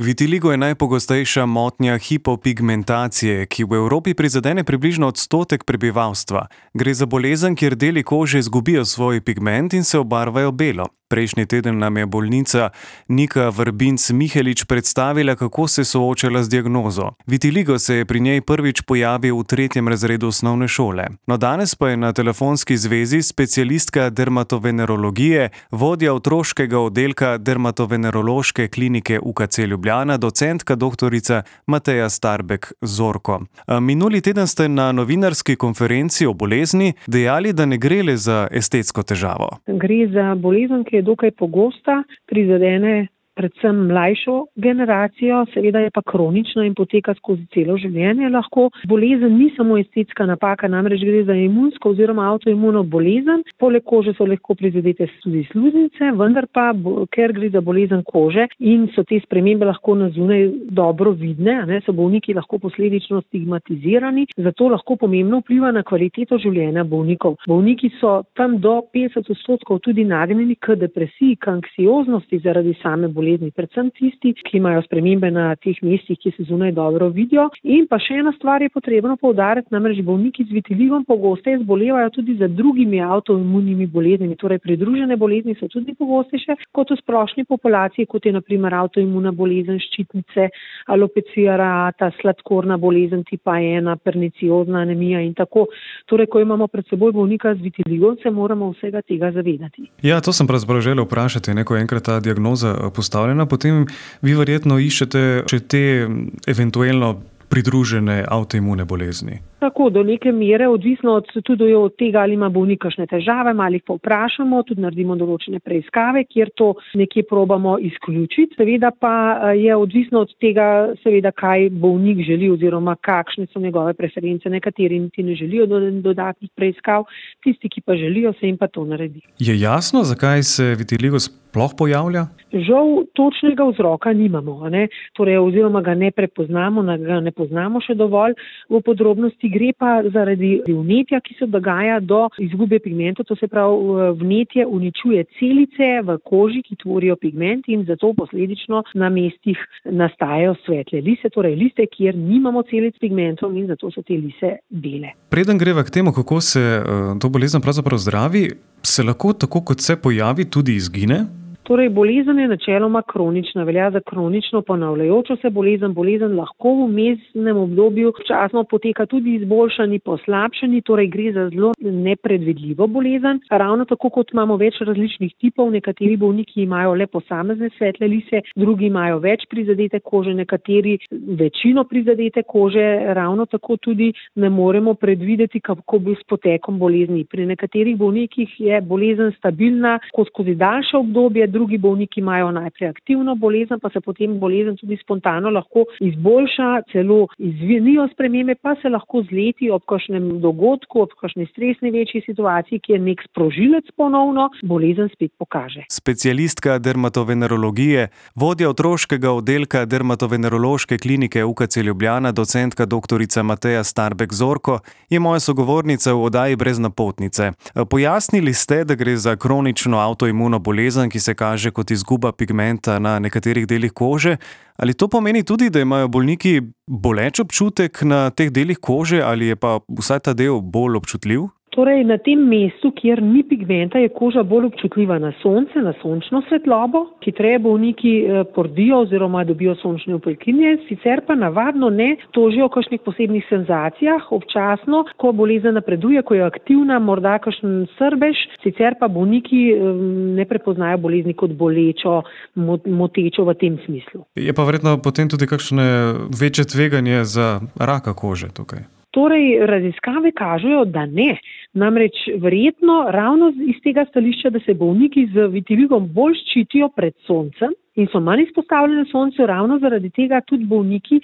Vitiligo je najpogostejša motnja hipopigmentacije, ki v Evropi prizadene približno 1% prebivalstva. Gre za bolezen, kjer deli kože izgubijo svoj pigment in se obarvajo belo. Prejšnji teden nam je bolnica Nika Vrbinc-Mihelič predstavila, kako se je soočala z diagnozo. Vitiligo se je pri njej prvič pojavil v 3. razredu osnovne šole. No, danes pa je na telefonski zvezi specialistka dermatovenerologije, vodja otroškega oddelka dermatovenerološke klinike UKC Ljubljana, docentka doktorica Mateja Starbek Zorko. Minuli teden ste na novinarski konferenci o bolezni dejali, da ne gre le za estetsko težavo. Gre za bolezen, ki je dokaj pogosta, prizadene predvsem mlajšo generacijo, seveda je pa kronična in poteka skozi celo življenje lahko. Bolezen ni samo estetska napaka, namreč gre za imunsko oziroma avtoimuno bolezen. Poleg kože so lahko prizadete tudi sluznice, vendar pa, ker gre za bolezen kože in so te spremembe lahko na zunaj dobro vidne, so bolniki lahko posledično stigmatizirani, zato lahko pomembno vpliva na kvaliteto življenja bolnikov. Bolniki so tam do 50% tudi nagnjeni k depresiji, k anksioznosti zaradi same bolezni, predvsem tisti, ki imajo spremembe na teh mestih, ki se zunaj dobro vidijo. In pa še ena stvar je potrebno poudariti, namreč bolniki z vitiligom pogosteje zbolevajo tudi za drugimi avtoimunimi boleznimi, torej pridružene bolezni so tudi pogostejše kot v splošni populaciji, kot je na primer avtoimuna bolezen ščitnice, alopecija areata, sladkorna bolezen tipa 1, perniciozna anemija in tako. Torej, ko imamo pred seboj bolnika z vitiligom, se moramo vsega tega zavedati. Ja, to sem pravzaprav želel vprašati, ko je enkrat ta diagnoza postavljena, potem vi verjetno iščete še te eventualno pridružene avtoimune bolezni. Tako, do neke mere, odvisno tudi od tega, ali ima bolnik kakšne težave, ali jih povprašamo, tudi naredimo določene preiskave, kjer to nekje probamo izključiti. Seveda pa je odvisno od tega, seveda, kaj bolnik želi oziroma kakšne so njegove preference. Nekateri niti ne želijo dodatnih preiskav, tisti, ki pa želijo, se jim pa to naredi. Je jasno, zakaj se vitiligo sploh pojavlja? Žal točnega vzroka nimamo, torej, oziroma ga ne prepoznamo, ga ne poznamo še dovolj v podrobnosti. Gre pa zaradi vnetja, ki se dogaja do izgube pigmenta, to se pravi vnetje uničuje celice v koži, ki tvorijo pigment in zato posledično na mestih nastajajo svetle lise, torej liste, kjer nimamo celic pigmentov in zato so te lise bele. Preden greva k temu, kako se to bolezen pravzaprav zdravi, se lahko tako, kot se pojavi, tudi izgine? Torej, bolezen je načeloma kronična, velja za kronično ponavljajočo se bolezen lahko v vmesnem obdobju včasno poteka tudi izboljšani, poslabšani, torej gre za zelo nepredvidljivo bolezen. Ravno tako, kot imamo več različnih tipov, nekateri bolniki imajo le posamezne svetle lise, drugi imajo več prizadete kože, nekateri večino prizadete kože, ravno tako tudi ne moremo predvideti, kako bo s potekom bolezni. Pri nekaterih bolnikih je bolezen stabilna skozi daljše obdobje, drugi bolniki imajo najprej aktivno bolezen, pa se potem bolezen tudi spontano lahko izboljša, celo izvinijo spremembe, pa se lahko z leti ob kakšnem dogodku, ob kakšni stresni večji situaciji, ki je nek sprožilec ponovno, bolezen spet pokaže. Specialistka dermatovenerologije, vodja otroškega oddelka dermatovenerološke klinike UKC Ljubljana, docentka doktorica Mateja Starbek Zorko, je moja sogovornica v oddaji Brez napotnice. Pojasnili ste, da gre za kronično avtoimuno bolezen, ki se kaže kot izguba pigmenta na nekaterih delih kože. Ali to pomeni tudi, da imajo bolniki boleč občutek na teh delih kože ali je pa vsaj ta del bolj občutljiv? Torej, na tem mestu, kjer ni pigmenta, je koža bolj občutljiva na sonce, na sončno svetlobo. Hitreje bolniki pordijo oziroma dobijo sončne opekline, sicer pa navadno ne tožijo o kakšnih posebnih senzacijah, občasno, ko bolezen napreduje, ko je aktivna, morda kakšen srbež, sicer pa bolniki ne prepoznajo bolezni kot bolečo, motečo v tem smislu. Je pa verjetno potem tudi kakšne večje tveganje za raka kože tukaj? Torej, raziskave kažejo, da ne. Namreč verjetno ravno iz tega stališča, da se bolniki z vitiligom bolj ščitijo pred soncem in so manj izpostavljeni soncu, ravno zaradi tega tudi bolniki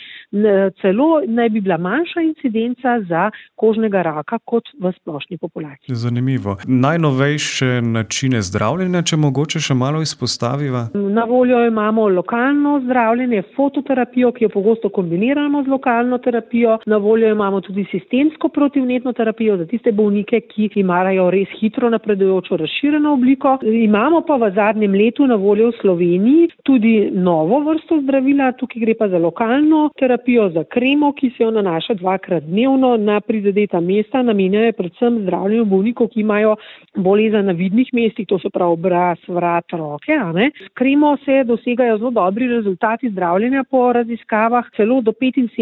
celo naj bi bila manjša incidenca za kožnega raka kot v splošni populaciji. Zanimivo. Najnovejše načine zdravljenja, če mogoče še malo izpostaviva? Na voljo imamo lokalno zdravljenje, fototerapijo, ki jo pogosto kombiniramo z lokalno terapijo. Na voljo imamo tudi sistemsko protivnetno terapijo za tiste bolnike, ki imajo res hitro napredujočo razširjeno obliko. Imamo pa v zadnjem letu na voljo v Sloveniji tudi novo vrsto zdravila, tukaj gre pa za lokalno terapijo, za kremo, ki se jo nanaša 2-krat dnevno na prizadeta mesta, namenjene predvsem zdravljenju bolnikov, ki imajo bolezen na vidnih mestih, to se pravi obraz, vrat, roke. S kremo se dosegajo zelo dobri rezultati zdravljenja po raziskavah, celo do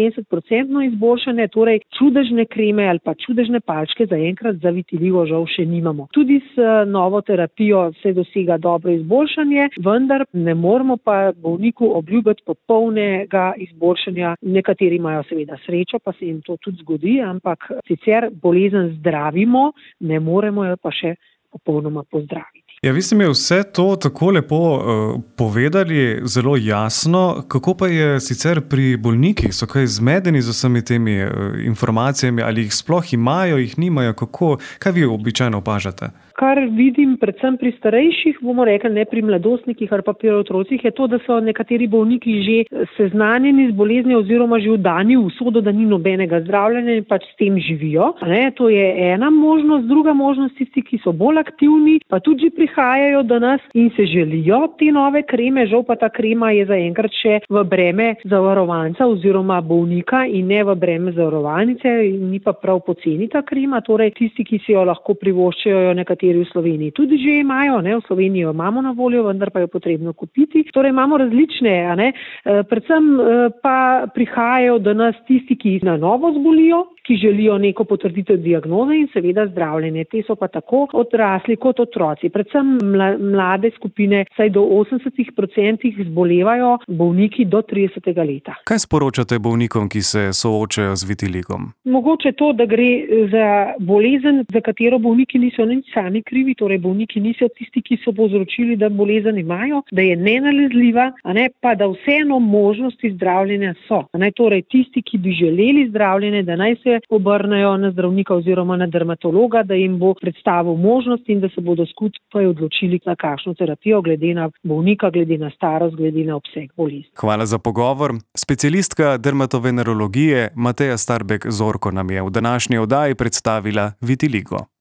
75% izboljšanje, torej čudežne kreme ali pa čudežne palčke zaenkrat za vitiligo žal še nimamo. Tudi s novo terapijo se dosega dobro izboljšanje, vendar ne moramo pa bolniku obljubiti popolnega izboljšanja. Nekateri imajo seveda srečo, pa se jim to tudi zgodi, ampak sicer bolezen zdravimo, ne moremo jo pa še popolnoma pozdraviti. Ja, vi ste mi vse to tako lepo povedali, zelo jasno. Kako pa je sicer pri bolnikih? So kaj zmedeni z vsemi temi informacijami? Ali jih sploh imajo, jih nimajo? Kaj vi običajno opažate? Kar vidim predvsem pri starejših, bomo rekli ne pri mladostnikih ali pa pri otrocih, je to, da so nekateri bolniki že seznanjeni z boleznijo oziroma že vdani v usodo, da ni nobenega zdravljenja in pač s tem živijo. To je ena možnost. Druga možnost, tisti, ki so bolj aktivni, pa tudi že prihajajo do nas in se želijo te nove kreme, žal pa ta krema je zaenkrat še v breme zavarovanca oziroma bolnika in ne v breme zavarovalnice, ni pa prav poceni ta krema, torej tisti, ki si jo lahko privoščijo, nekateri v Sloveniji tudi že imajo, v Sloveniji jo imamo na voljo, vendar pa jo potrebno kupiti. Torej imamo različne, predvsem pa prihajajo do nas tisti, ki na novo zbolijo, ki želijo neko potrditev diagnoze in seveda zdravljenje. Te so pa tako odrasli kot otroci. Predvsem mlade skupine, saj do 80% zbolevajo bolniki do 30. leta. Kaj sporočate bolnikom, ki se soočajo z vitiligom? Mogoče to, da gre za bolezen, za katero bolniki niso nič sami krivi, torej bolniki niso tisti, ki so povzročili, da bolezen imajo, da je nenalezljiva, pa da vseeno možnosti zdravljenja so. Torej tisti, ki bi želeli zdravljenje, da naj se obrnejo na zdravnika oziroma na dermatologa, da jim bo predstavil možnost in da se bodo skupaj odločili na kakšno terapijo glede na bolnika, glede na starost, glede na obseg bolezni. Hvala za pogovor. Specialistka dermatovenerologije Mateja Starbek Zorko nam je v današnji oddaji predstavila vitiligo.